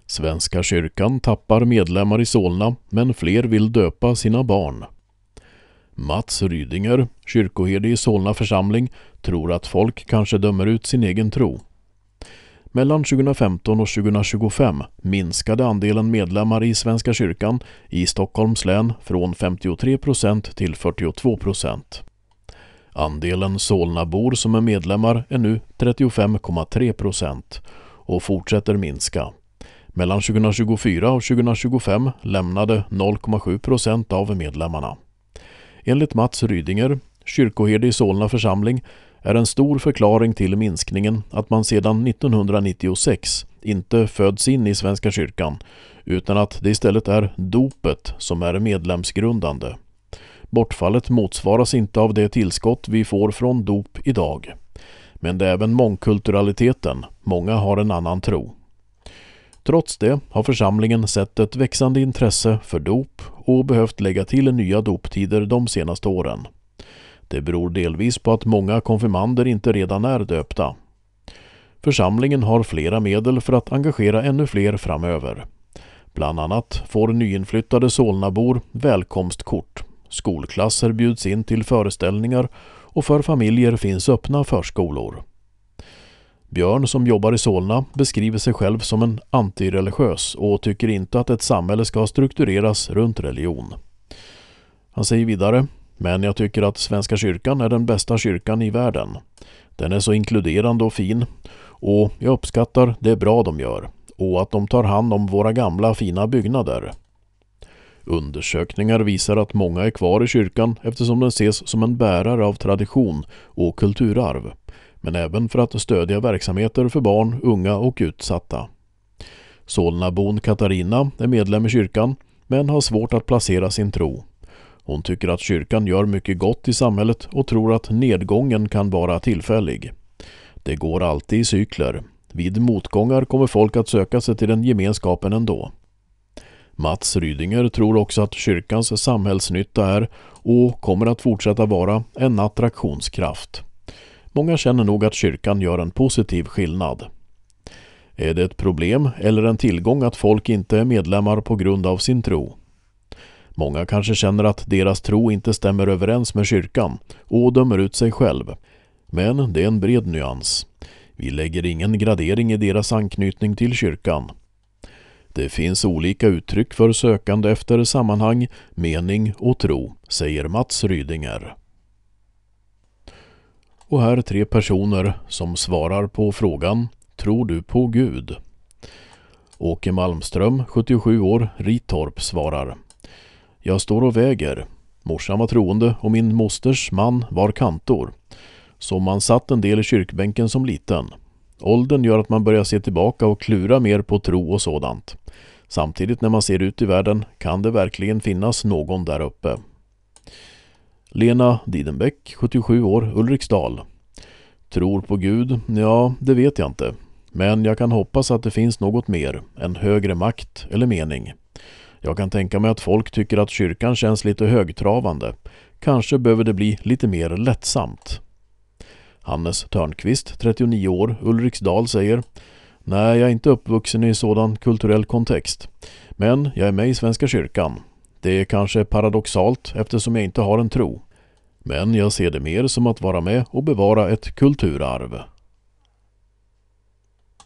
Svenska kyrkan tappar medlemmar i Solna, men fler vill döpa sina barn. Mats Rydinger, kyrkoherde i Solna församling, tror att folk kanske dömer ut sin egen tro. Mellan 2015 och 2025 minskade andelen medlemmar i Svenska kyrkan i Stockholms län från 53% till 42%. Andelen Solnabor som är medlemmar är nu 35,3% och fortsätter minska. Mellan 2024 och 2025 lämnade 0,7% av medlemmarna. Enligt Mats Rydinger, kyrkoherde i Solna församling, är en stor förklaring till minskningen att man sedan 1996 inte föds in i Svenska kyrkan, utan att det istället är dopet som är medlemsgrundande. Bortfallet motsvaras inte av det tillskott vi får från dop idag. Men det är även mångkulturaliteten, många har en annan tro. Trots det har församlingen sett ett växande intresse för dop och behövt lägga till nya doptider de senaste åren. Det beror delvis på att många konfirmander inte redan är döpta. Församlingen har flera medel för att engagera ännu fler framöver. Bland annat får nyinflyttade Solnabor välkomstkort. Skolklasser bjuds in till föreställningar och för familjer finns öppna förskolor. Björn, som jobbar i Solna, beskriver sig själv som en antireligiös och tycker inte att ett samhälle ska struktureras runt religion. Han säger vidare: "Men jag tycker att Svenska kyrkan är den bästa kyrkan i världen. Den är så inkluderande och fin och jag uppskattar det bra de gör och att de tar hand om våra gamla fina byggnader." Undersökningar visar att många är kvar i kyrkan eftersom den ses som en bärare av tradition och kulturarv, men även för att stödja verksamheter för barn, unga och utsatta. Solnabon Katarina är medlem i kyrkan, men har svårt att placera sin tro. Hon tycker att kyrkan gör mycket gott i samhället och tror att nedgången kan vara tillfällig. Det går alltid i cykler. Vid motgångar kommer folk att söka sig till den gemenskapen ändå. Mats Rydinger tror också att kyrkans samhällsnytta är och kommer att fortsätta vara en attraktionskraft. Många känner nog att kyrkan gör en positiv skillnad. Är det ett problem eller en tillgång att folk inte är medlemmar på grund av sin tro? Många kanske känner att deras tro inte stämmer överens med kyrkan och dömer ut sig själv. Men det är en bred nyans. Vi lägger ingen gradering i deras anknytning till kyrkan. Det finns olika uttryck för sökande efter sammanhang, mening och tro, säger Mats Rydinger. Och här 3 personer som svarar på frågan: tror du på Gud? Åke Malmström, 77 år, Ritorp, svarar: jag står och väger. Morsan var troende och min mosters man var kantor. Så man satt en del i kyrkbänken som liten. Åldern gör att man börjar se tillbaka och klura mer på tro och sådant. Samtidigt när man ser ut i världen kan det verkligen finnas någon där uppe. Lena Didenbäck, 77 år, Ulriksdal. Tror på Gud? Ja, det vet jag inte. Men jag kan hoppas att det finns något mer, en högre makt eller mening. Jag kan tänka mig att folk tycker att kyrkan känns lite högtravande. Kanske behöver det bli lite mer lättsamt. Hannes Törnqvist, 39 år, Ulriksdal, säger: nej, jag är inte uppvuxen i sådan kulturell kontext. Men jag är med i Svenska kyrkan. Det är kanske paradoxalt eftersom jag inte har en tro. Men jag ser det mer som att vara med och bevara ett kulturarv.